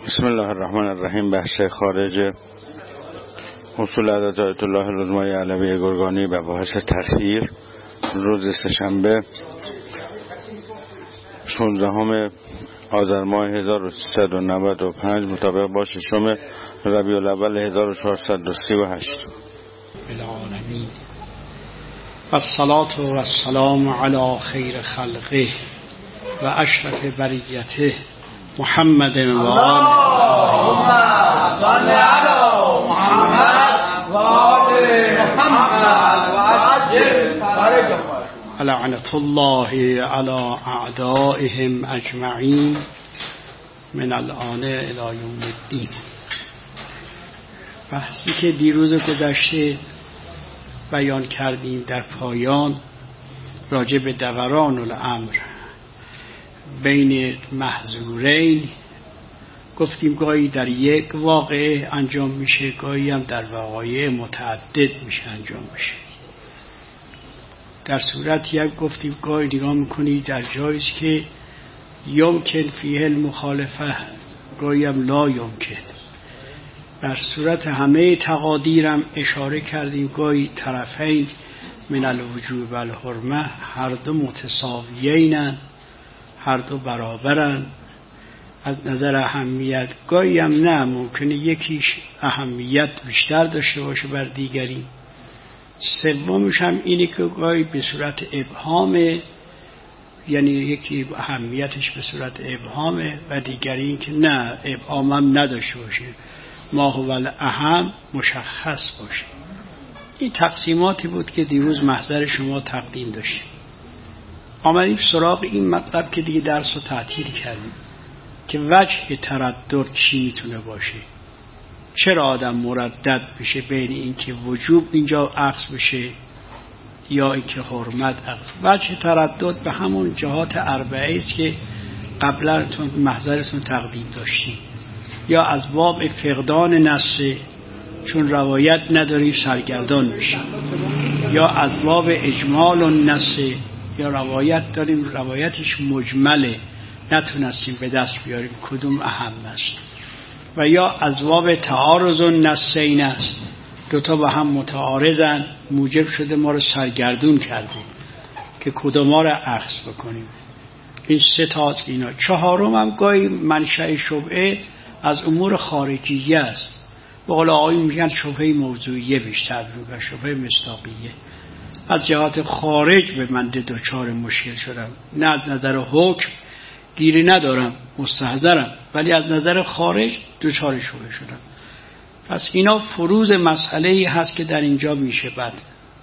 بسم الله الرحمن الرحیم. بحث خارج اصول عدد آیت الله العظمی علوی گرگانی و بحث تأخیر روز سه‌شنبه 16 آذر ماه 1395 مطابق با 6 ربیع الاول 1438. العالمین والصلاة والسلام علی خیر خلقه و اشرف بریته محمد و اللهم صل علی محمد و آل محمد و عجل فرجهم. لعنة الله علی اعدائهم اجمعین من الآن الی یوم الدین. بحثی که دیروز گذشته بیان کردیم در پایان راجع به دوران الامر بین محظورین گفتیم گاهی در یک واقعه انجام میشه، گاهی هم در وقایع متعدد میشه انجام میشه. در صورتی هم گفتیم گاهی نگاه میکنی در جاییست که یمکن فیه المخالفه، گاهی هم لا یمکن. در صورت همه تقادیرم اشاره کردیم گاهی طرفین من الوجوب و الحرمه هر دو متساویینن، هر دو برابرن از نظر اهمیت. گاهی هم نه، ممکنه یکیش اهمیت بیشتر داشته باشه بر دیگری. سومش هم اینه که گاهی به صورت ابهامه، یعنی یکی اهمیتش به صورت ابهامه و دیگری این که نه، ابهام هم نداشته باشه، ما هو الاهم مشخص باشه. این تقسیماتی بود که دیروز محضر شما تقدیم داشتیم. آمدیم سراغ این مطلب که دیگه درس رو تعطیل کردیم که وجه تردد چی میتونه باشه، چرا آدم مردد بشه بین این که وجوب اینجا اخذ بشه یا این که حرمت اخذ. وجه تردد به همون جهات اربعه است که قبلا محضرتون تقدیم داشتیم، یا از باب فقدان نص چون روایت نداریم سرگردان میشیم، یا از باب اجمال النص یا روایت داریم روایتش مجمله نتونستیم به دست بیاریم کدوم اهم است، و یا از باب تعارض النصین است، دوتا با هم متعارضن موجب شده ما رو سرگردون کرده که کدوما رو اخذ بکنیم. این سه تاست. اینا چهارم هم گاهی منشأ شبهه از امور خارجیه است، به قول آقایون میگن شبهه موضوعیه بیشتر و شبهه مصداقیه. از جهات خارج به من دچار مشکل شدم، نه از نظر حکم گیری ندارم مستحضرم، ولی از نظر خارج دچار شبهه شدم. پس اینا فروز مسئله‌ای هست که در اینجا میشه بد.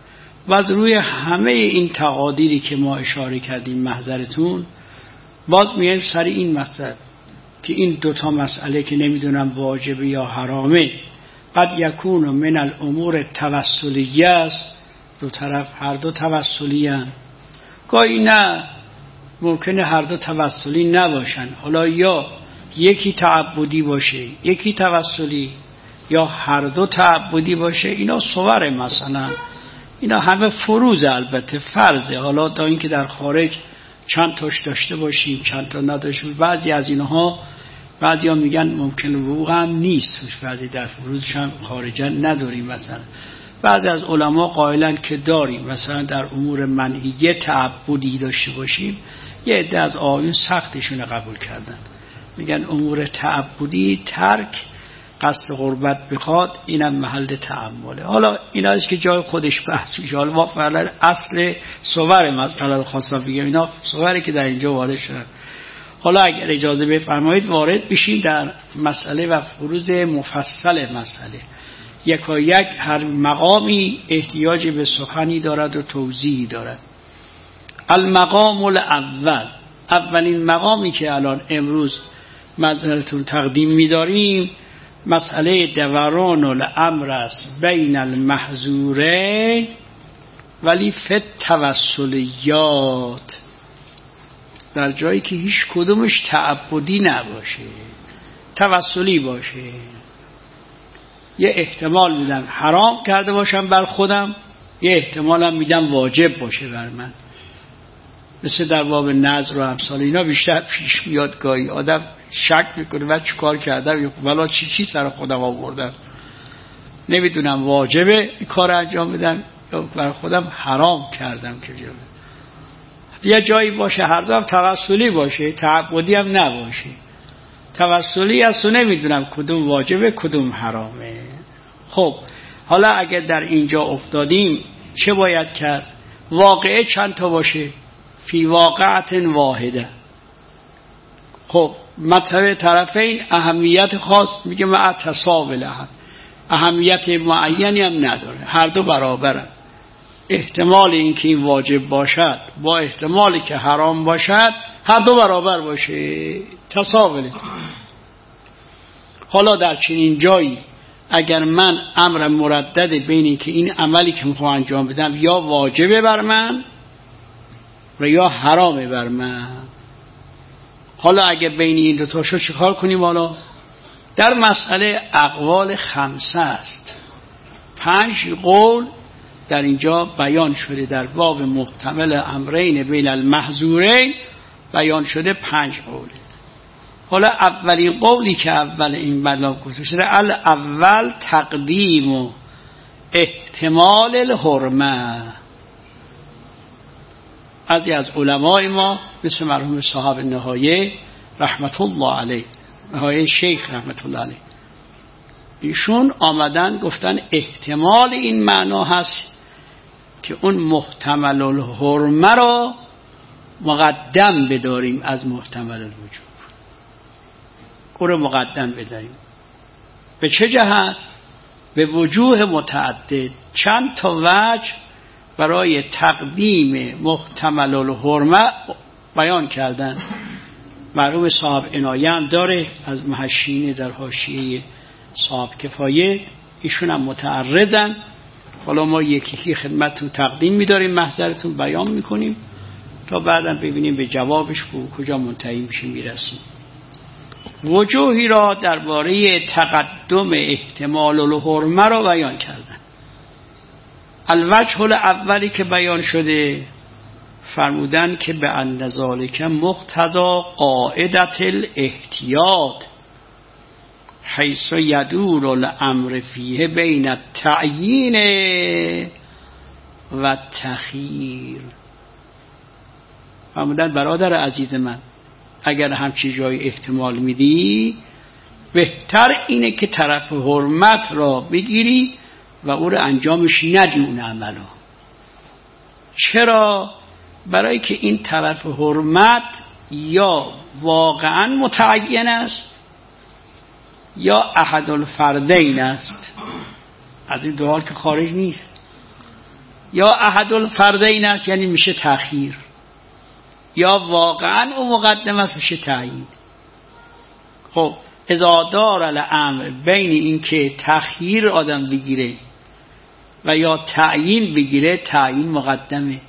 و از روی همه این تقادیری که ما اشاره کردیم محضرتون باز میایم سر این مسئله که این دوتا مسئله که نمیدونم واجبه یا حرامه قد یکون من الامور توسلیه است، دو طرف هر دو توسلی هستند. گاهی نه، ممکنه هر دو توسلی نباشن، حالا یا یکی تعبدی باشه یکی توسلی، یا هر دو تعبدی باشه. اینا صور مثلا اینا همه فروز، البته فرضه، حالا تا اینکه در خارج چند تاش داشته باشیم چند تا نداشته باشیم. بعضی از اینها بعضی ها میگن ممکن وقوع هم نیست، بعضی در فروزش هم خارجا نداریم. مثلا بعضی از علما قائلن که داریم، مثلا در امور منعیه تعبدی داشته باشیم. یه عده از آیون سختشون قبول کردن، میگن امور تعبدی ترک قصد قربت بخواد اینم محل تأمله. حالا اینا است که جای خودش بحث میشه. حالا ما فعلا اصل صور مسئله رو خواستم بگم، اینا صوری که در اینجا وارد شدن. حالا اگر اجازه بفرمایید وارد بشیم در مسئله و فروز مفصل مسئله. یکایک هر مقامی احتیاج به سخنی دارد و توضیحی دارد. المقام الاول، اولین مقامی که الان امروز منظرتون تقدیم می‌داریم مسئله دوران الامر است بین المحظورین ولی فی توسلیات، در جایی که هیچ کدومش تعبدی نباشه، توسلی باشه. یه احتمال میدم حرام کرده باشم بر خودم، یه احتمال هم میدم واجب باشه بر من. مثل در باب نذر و امثال اینا بیشتر پیش میاد. گاهی آدم شک میکنه من چی کار کردم، ولی چی سر خودم آوردم، نمیدونم واجبه این کار انجام بدم یا برای خودم حرام کردم که یه جایی باشه هر دو هم توسلی باشه، تعبدی هم نباشه. توسلی است و نمیدونم کدوم واجبه کدوم حرامه. خب حالا اگر در اینجا افتادیم چه باید کرد؟ واقعه چند تا باشه؟ فی واقعت واحده. خب مطلب طرفین اهمیت خاص میگه مع تساوی اهمیت معینی هم نداره، هر دو برابرن. احتمال اینکه این واجب باشد با احتمالی که حرام باشد هر دو برابر باشه، تساوی. حالا در چنین جایی اگر من امر مردد بین که این عملی که میخوام انجام بدم یا واجبه بر من و یا حرامه بر من، حالا اگر بین این دو تا شو چیکار کنیم؟ حالا در مسئله اقوال 5 است، 5 قول در اینجا بیان شده. در باب محتمل امرین بین المحظورین بیان شده 5 قول. حالا اولین قولی که اول این باب گفته شده، الاول تقدیم احتمال الحرمه. بعضی از علمای ما مثل مرحوم صاحب نهایه رحمت الله علیه، نهایه شیخ رحمت الله علیه، ایشون آمدن گفتن احتمال این معنا هست که اون محتمل الحرمه را مقدم بداریم از محتمل الوجوب، اون رو مقدم بداریم. به چه جهت؟ به وجوه متعدد، چند تا وجه برای تقدیم محتمل الحرمه بیان کردن. مرحوم صاحب عنایه هم داره از محشین در حاشیه صاحب کفایه، ایشون هم متعرضن. حالا ما یکی خدمتتون تقدیم می‌داریم، محضرتون بیان می‌کنیم تا بعداً ببینیم به جوابش کجا منتهی میشیم میرسیم. وجوهی را درباره تقدم احتمال الحرمه را بیان کردن. الوجه الاولی که بیان شده فرمودن که به ان ذالک مقتضی قاعدة الاحتیاط حیث یدور الامر فیه بین التعیین و تخییر. فرمودن برادر عزیز من، اگر همچی جای احتمال میدی بهتر اینه که طرف حرمت را بگیری و او را انجامش ندی اون عملو. چرا؟ برای که این طرف حرمت یا واقعا متعین است یا احد الفردین است، از این دو حال که خارج نیست. یا احد الفردین است یعنی میشه تأخیر، یا واقعا او مقدم است میشه تعیین. خب اذا دار الامر بین این که تأخیر آدم بگیره و یا تعیین بگیره، تعیین مقدمه.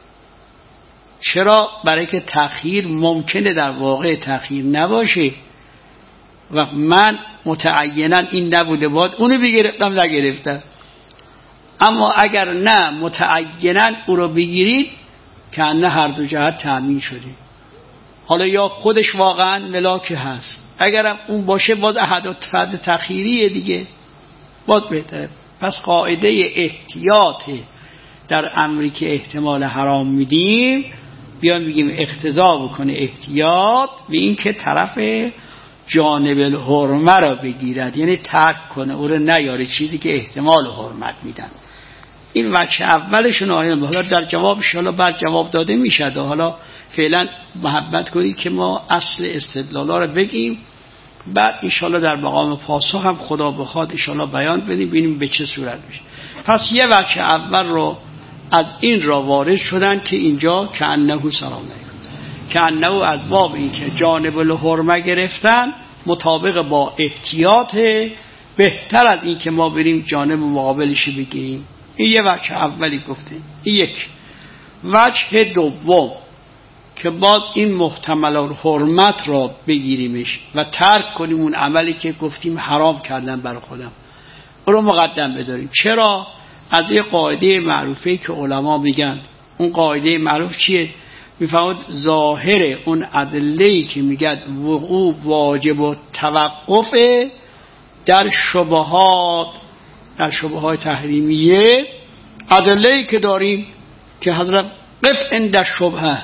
چرا؟ برای که تأخیر ممکنه در واقع تأخیر نباشه و من متعینا این نبوده باید اونو بگرفتم نگرفتم. اما اگر نه متعینا او رو بگیرید که نه هر دو جهت تأمین شده. حالا یا خودش واقعا ملاک هست، اگرم اون باشه باز احد فرد تأخیریه دیگه، باز بهتره. پس قاعده احتیاط در امری که احتمال حرام میدیم بیان بگیم اقتضا بکنه احتیاط به این که طرف جانب الحرمه را بگیرد، یعنی ترک کنه او را نیاره چیزی که احتمال حرمت میدن. این وجه اولشون آیه. حالا در جوابش حالا بعد جواب داده میشد. حالا فعلا محبت کنید که ما اصل استدلالا را بگیم، بعد انشالله در مقام پاسخ هم خدا بخواد انشالله بیان بدیم ببینیم به چه صورت میشه. پس یه وجه اول رو از این را وارد شدن که اینجا که انه سلام علیکم، که انه از باب این که جانب الحرمه گرفتن مطابق با احتیاط بهتر از این که ما بریم جانب مقابلش بگیریم. این یه وجه اولی گفته. این یک وجه دوم که باز این محتمل الحرمت را بگیریمش و ترک کنیم اون عملی که گفتیم حرام کردن برای خودم، اون رو مقدم بداریم. چرا؟ از این قاعده معروفه که علما میگن، اون قاعده معروف چیه؟ میفهمد ظاهر اون ادله‌ای که میگه وقوع واجب و توقف در شبهات، در شبهات تحریمیه، ادله‌ای که داریم که حضرت قف عند الشبهه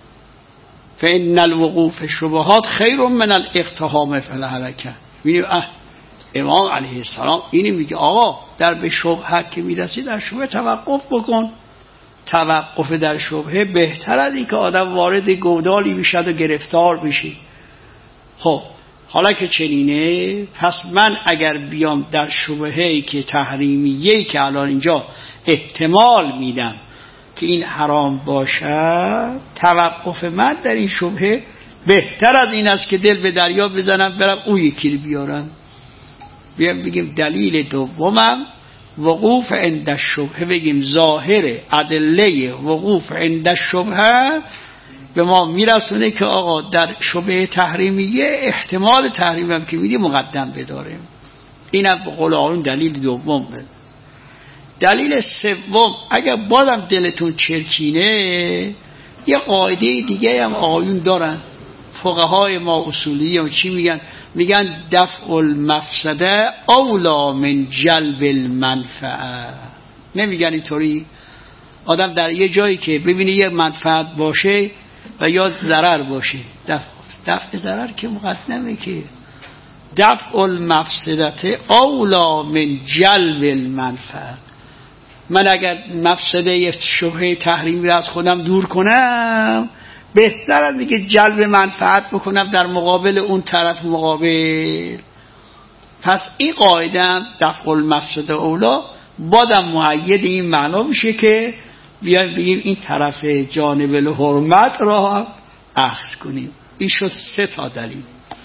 فإن الوقوع في الشبهات خیر من الاقتحام فی الهلکه. ببینید امام علیه السلام اینی میگه آقا در به شبهه که میرسی در شبهه توقف بکن. توقف در شبهه بهتر از این که آدم وارد گودالی بشد و گرفتار بشی. خب حالا که چنینه، پس من اگر بیام در شبهه‌ای که تحریمیه‌ای که الان اینجا احتمال میدم که این حرام باشد، توقف من در این شبهه بهتر از این است که دل به دریا بزنم برم او یکی رو بیارم. بیام بگیم دلیل دومم وقوف عند الشبهه، بگیم ظاهر ادله وقوف عند الشبهه به ما میرسونه که آقا در شبهه تحریمیه احتمال تحریم هم که میدی مقدم بداریم. اینم به قول آقایون دلیل دوم بده. دلیل سوم، اگر بازم دلتون چرکینه، یه قاعده دیگه هم آقایون دارن، فقهای ما اصولی هم چی میگن؟ میگن دفع المفسده اولا من جلب المنفعه. نمیگن اینطوری؟ آدم در یه جایی که ببینه یه منفعت باشه و یا ضرر باشه، دفع ضرر که مقدمه، که دفع المفسده اولا من جلب المنفعه. من اگر مفسده شبهه تحریمی را از خودم دور کنم، بهتر از دیگه جلب منفعت بکنم در مقابل اون طرف مقابل. پس این قاعده هم دفع المفسده اولا بادم مؤید این معنا میشه که بیایم بگیم این طرف جانب الحرمت را اخذ کنیم. این شد 3 تا دلیل.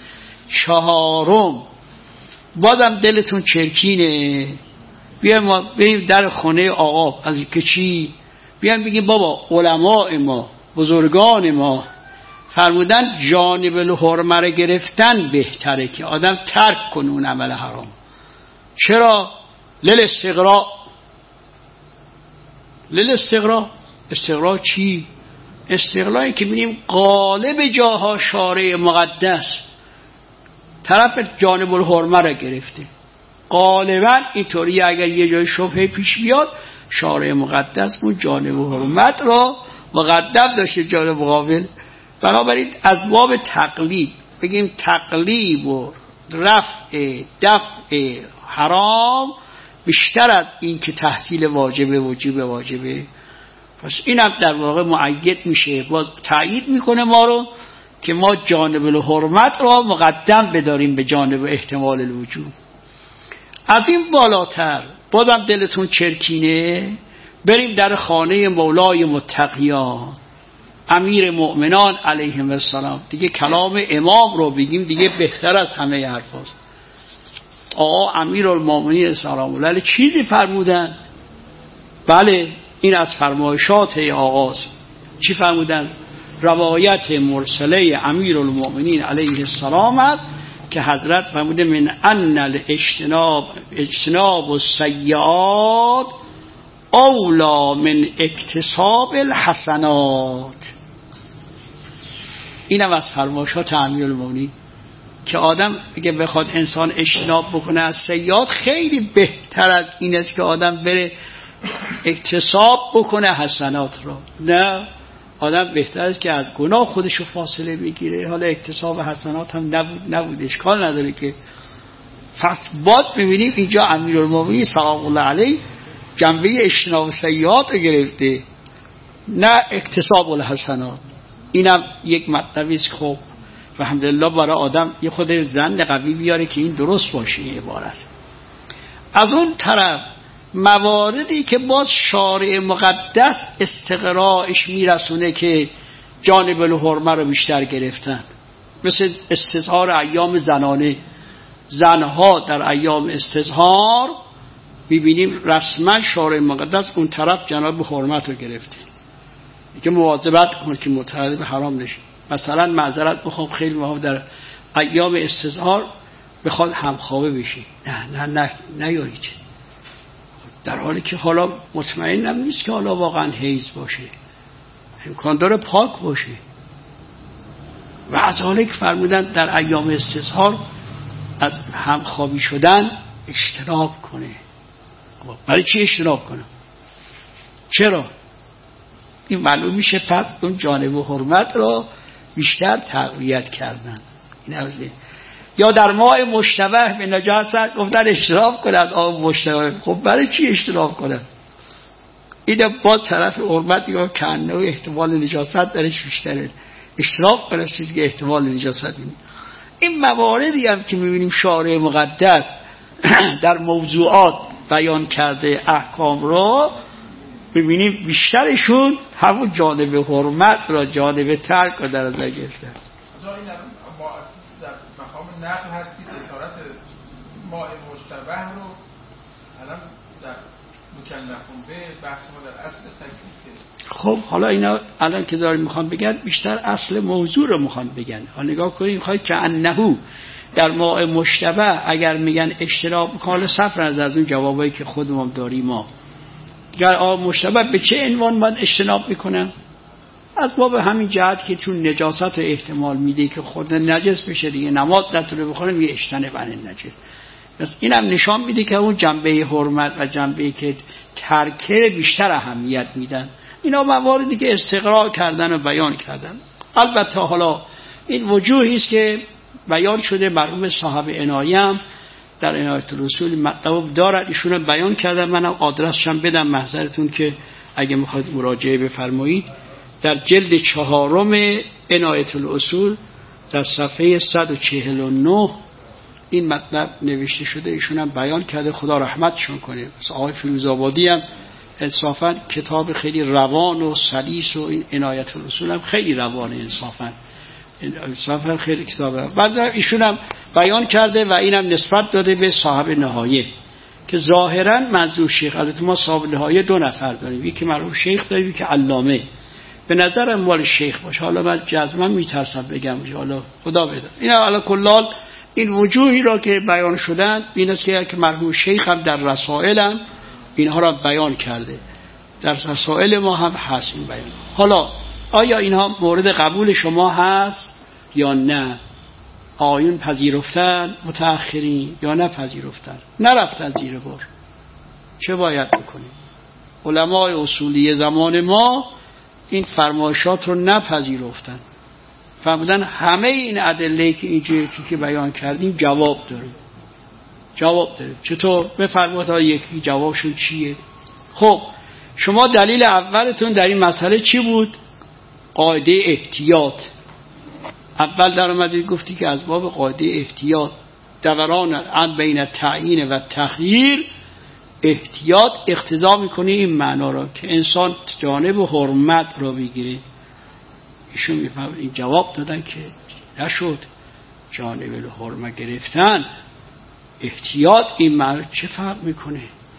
4م، بادم دلتون چرکینه، بیایم ما بریم در خانه آقا از که چی، بیایم بگیم بابا علماء ما، بزرگان ما فرمودن جانب الحرمه رو گرفتن بهتره که آدم ترک کنه اون عمل حرام. چرا؟ استقراء چی؟ استقرائی که بینیم غالب جاها شارع مقدس طرف جانب الحرمه رو گرفته. غالبا اینطوری اگر یه جای شبهه پیش بیاد، شارع مقدس اون جانب الحرمت را مقدم داشته جانب مقابل. بنابراین از باب تقلیب بگیم تقلیب و دفع حرام بیشتر از این که تحصیل واجبه. پس اینم در واقع مؤید میشه، باز تایید میکنه ما رو که ما جانب الحرمت را مقدم بداریم به جانب احتمال الوجوب. از این بالاتر بازم دلتون چرکینه، بریم در خانه مولای متقیان امیر مؤمنان علیهم السلام. دیگه کلام امام رو بگیم دیگه بهتر از همه حرفاست. آقا امیرالمومنین سلام الله علیه چیزی فرمودن؟ بله، این از فرمایشات آقاست. چی فرمودن؟ روایت مرسله امیرالمومنین علیه السلام است که حضرت فرموده من ان اجتناب السیئات اولا من اکتساب الحسنات. اینم از فرمایشات امیرالمومنین که آدم اگه بخواد انسان اجتناب بکنه از سیئات، خیلی بهتر از این است که آدم بره اکتساب بکنه حسنات را. نه، آدم بهتر است که از گناه خودشو فاصله بگیره. حالا اکتساب حسنات هم نبود اشکال نداره که. فسبات میبینیم اینجا امیرالمومنین سلام الله علیه جنبه اجتناب سیئات رو گرفته، نه اکتساب الحسنات. اینم یک مطلبی است. خب الحمدلله برای آدم یه خود ظن قوی بیاره که این درست باشه این عبارت. از اون طرف مواردی که باز شارع مقدس استقراءش میرسونه که جانب الحرمه رو بیشتر گرفتن، مثل استظهار ایام زنانه. زنها در ایام استظهار میبینیم رسما شارع مقدس اون طرف جناب حرمت رو گرفته که مواظبت کنه که متعرض به حرام نشه. مثلا معذرت بخوام خیلی مهم در ایام استظهار بخواد همخوابه بشه، نه نیارید، در حالی که حالا مطمئنم نیست که حالا واقعا حیض باشه. امکان داره پاک باشه. و از حالی که فرمودن در ایام استظهار از همخوابی شدن اجتناب کنه. برای چی اجتناب کنه؟ چرا؟ این معلوم میشه پس اون جانب و حرمت را بیشتر تقویت کردن. این اوله. یا در ماء مشتبه به نجاست گفتن اجتناب کنه از آب مشتبه. خب برای چی اجتناب کنه؟ این با طرف حرمت یا کنه و احتمال نجاست درش بیشتره. اجتناب کنه چیزی که احتمال نجاست می‌بینی. این مواردی هم که می‌بینیم شارع مقدس در موضوعات بیان کرده احکام را ببینیم بیشترشون همون جانب حرمت را جانب ترک را در نظر گرفتن. در مقام نقل هستید اسارت ماء مشتبه رو الان در مکلفون به بحث ما در اصل تکلیفه. خب حالا اینا الان که داریم میخوام بگن بیشتر اصل موضوع رو میخوام بگن. حالا نگاه کنید میخواد که انهو در ماء مشتبه اگر میگن اجتناب کال صفر از اون جوابایی که خودمون داریم ما اگر آب مشتبه به چه عنوان باید اجتناب میکنن؟ از باب همین جهت که چون نجاست احتمال میده که خود نجس بشه دیگه نماز نتونه بخوره میگه اجتنب عن النجس. پس اینم نشان میده که اون جنبه حرمت و جنبه که ترکه بیشتر اهمیت میدن. اینا مواردی که استقرار کردن و بیان کردن. البته حالا این وجوهی است که بیان شده مرحوم صاحب عنایه هم در عنایت الرسول مطلب دارد ایشون بیان کردن. منم آدرسش هم بدم محضرتون که اگه میخواید مراجعه بفرمایید در جلد 4 عنایت الاصول در صفحه 149 این مطلب نوشته شده. ایشون هم بیان کرده خدا رحمتشون کنه. آقای فیروزآبادی هم انصافا کتاب خیلی روان و سلیس و این عنایت الاصول هم خیلی روانه انصافا خیلی کتابه. بعد ایشون هم بیان کرده و اینم نسبت داده به صاحب نهایه که ظاهرا منظور شیخ. البته ما صاحب نهایه 2 نفر داریم، یکی مرحوم شیخ داریم یکی علامه. به نظرم مال شیخ باشه. حالا من جزما میترسم بگم حالا خدا بده. اینا حالا کلال این وجوهی را که بیان شدن این است که مرحوم شیخ هم در رسائل اینها را بیان کرده. در رسائل ما هم هست این بیان. حالا آیا اینها مورد قبول شما هست یا نه؟ آیون پذیرفتن متأخرین یا نه پذیرفتن؟ نرفتن زیر بار. چه باید بکنیم؟ علمای اصولی زمان ما این فرمایشات رو نپذیرفتن. فرمودن همه این ادله که اینجا که بیان کردیم جواب داره. چطور؟ بفرمایید یکی جوابشون چیه؟ خب شما دلیل اولتون در این مسئله چی بود؟ قاعده احتیاط. اول در اومدید گفتی که از باب قاعده احتیاط دوران عن بین التعیین و تخییر احتیاط اقتضا میکنه این معنا را که انسان جانب حرمت را بگیره. ایشون میفهمن این جواب دادن که نشد. جانب حرمت گرفتن احتیاط این معنا چه فرق میکنه؟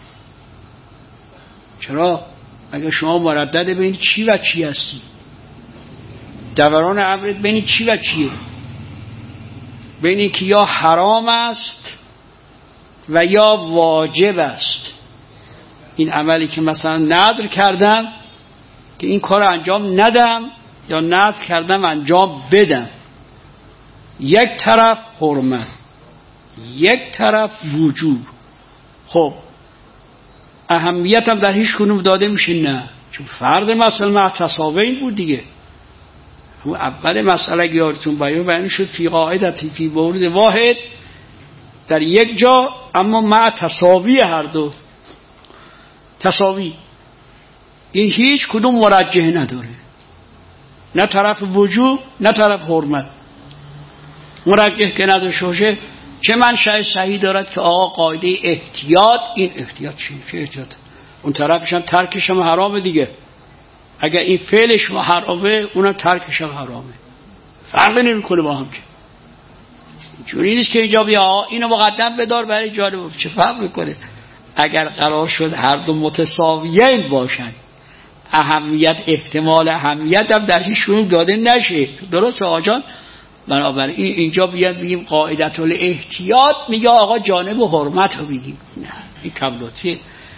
چرا؟ اگر شما مردد بین چی و چی هستی؟ دوران امرت بین چی و چیه؟ بین این که یا حرام است و یا واجب است. این عملی که مثلا نذر کردم که این کار انجام ندم یا نذر کردم انجام بدم، یک طرف حرمت یک طرف وجوب. خب اهمیت هم در هیچ کنون داده میشه نه، چون فرض مثلا مع تساوین بود دیگه. اون اول مسئله اگه یادتون بیان شد فی قاعدتی فی مورد واحد در یک جا اما مع تساوی هر دو. تساوی این هیچ کدوم مرجح نداره، نه طرف وجوب نه طرف حرمت. مرجح که نداره چه منشأ صحیح دارد که آقا قاعده احتیاط، این احتیاط چه احتیاط؟ اون طرفش هم ترکش هم حرامه دیگه. اگر این فعلش حرامه اونم ترکش هم حرامه، فرقی نمیکنه با هم. که جوری نیست که اینجا بیا اینو مقدم بدار برای جانب، چه فرق میکنه؟ اگر قرار شد هر دو متساویین باشن اهمیت احتمال اهمیت هم در هیچ کدوم داده نشه. درست آقا جان؟ بنابراین اینجا بیاد بگیم قاعدت الاحتیاط میگه آقا جانب و حرمت رو بگیم، نه این کم لطفیه.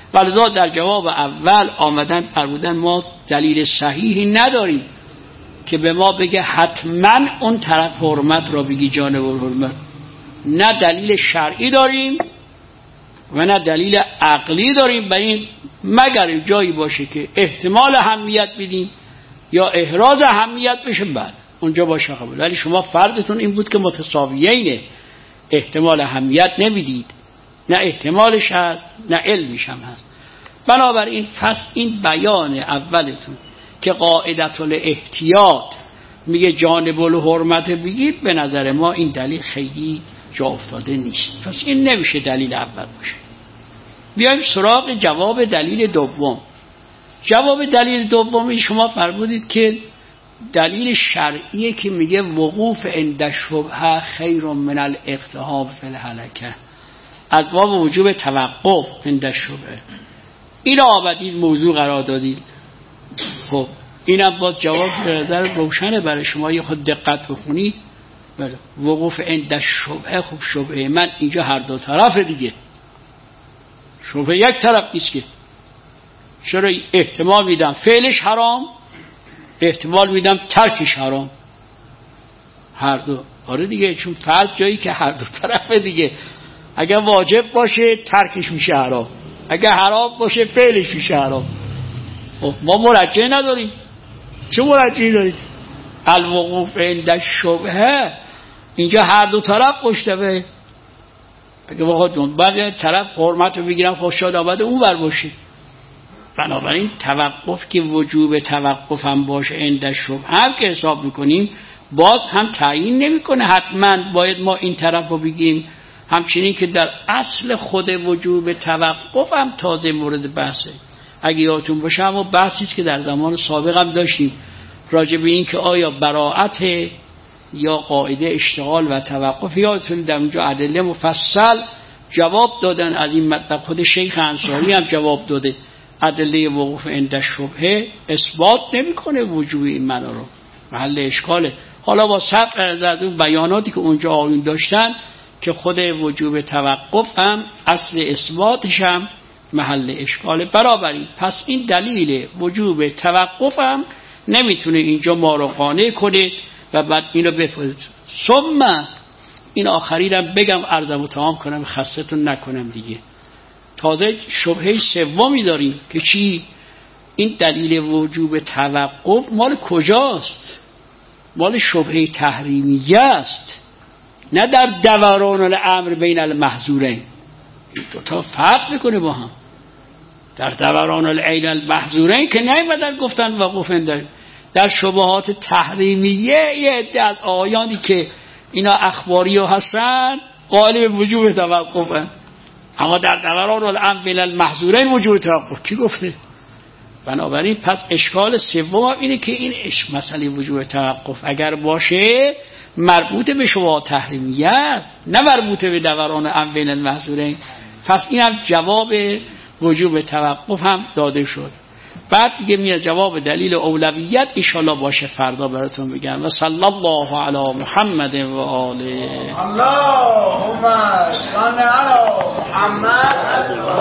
ولذا در جواب اول آمدن فرمودن ما دلیل صحیحی نداریم که به ما بگه حتما اون طرف حرمت را بگی جانب الحرمت. نه دلیل شرعی داریم و نه دلیل عقلی داریم، برای این مگر جایی باشه که احتمال اهمیت بدیم یا احراز اهمیت بشه بعد اونجا باشه قبول. ولی شما فرضتون این بود که متساویین، احتمال اهمیت نمیدید، نه احتمالش هست نه علمش هم هست. بنابراین پس این بیان اولتون که قاعدت الاحتیاط میگه جانب الحرمت بگید، به نظر ما این دلیل خیلی جا افتاده نیست، پس این نمیشه دلیل اول باشه. بیایم سراغ جواب دلیل دوم. جواب دلیل دومی شما فرمودید که دلیل شرعیه که میگه وقوف عند الشبهه خیر من الاقتحام فی الهلکه، از باب وجوب توقف عند الشبهه. این آمدید موضوع قرار دادید. خب اینم با جواب به نظر روشنه برای شما، یه خود دقت بخونید. بله وقوف عند الشبهه، خب شبهه من اینجا هر دو طرف دیگه، شبهه یک طرف نیست که. چرا احتمال میدم فعلش حرام، احتمال میدم ترکش حرام، هر دو. آره دیگه، چون فرض جایی که هر دو طرف دیگه. اگر واجب باشه ترکش میشه حرام، اگر حرام باشه فعلش میشه حرام. ما مرجع نداریم. چه مرجعی داریم؟ الوقوف عند الشبهه، اینجا هر دو طرف مشتبه. اگه واقعا بعد طرف حرمت رو بگیرم خوشحال آمده اون بر باشه. بنابراین توقف که وجوب توقف هم باشه عند الشبهه هم که حساب میکنیم، باز هم تعیین نمیکنه حتما باید ما این طرف رو بگیم. همچنین که در اصل خود وجوب توقف هم تازه مورد بحثه. اگه یادتون باشه اما بحثیست که در زمان سابق هم داشتیم راجع به این که آیا براءت یا قاعده اشتغال و توقف. یادتون در اونجا ادله مفصل جواب دادن از این مطلب، خود شیخ انصاری هم جواب داده. ادله وقوف عند الشبهه اثبات نمیکنه وجوب این معنا رو، محل اشکاله. حالا با صرف از اون بیاناتی که اونجا آیون داشتن که خود وجوب توقف هم اصل اثباتش هم محل اشکاله. برابری پس این دلیل وجوب توقف هم نمیتونه اینجا ما رو قانع کنه و بعد اینو بپذیرید. ثم این آخری رو بگم عرضمو تمام کنم خستتون نکنم دیگه. تازه شبهه سومی داریم که چی؟ این دلیل وجوب توقف مال کجاست؟ مال شبهه تحریمیه است، نه در دوران الامر بین المحظورین. این دوتا فرق میکنه با هم. در دوران العین المحظورین که نیومدن گفتن وقوف در شبهات تحریمیه یه عده از آیانی که اینا اخباری هستن قائل وجوب توقفن، اما در دوران الامر بین المحظورین وجوب توقف کی گفته؟ بنابراین پس اشکال سوم اینه که این مسئله وجوب توقف اگر باشه مربوط به شبهات تحریمیه است، نه مربوط به دوران امر بین المحظورین. پس این هم جواب وجوب توقف هم داده شد. بعد دیگه میاد جواب دلیل اولویت، ان شاء الله باشه فردا براتون بگم. و صلی الله علی محمد و آله. اللهم صل علی محمد.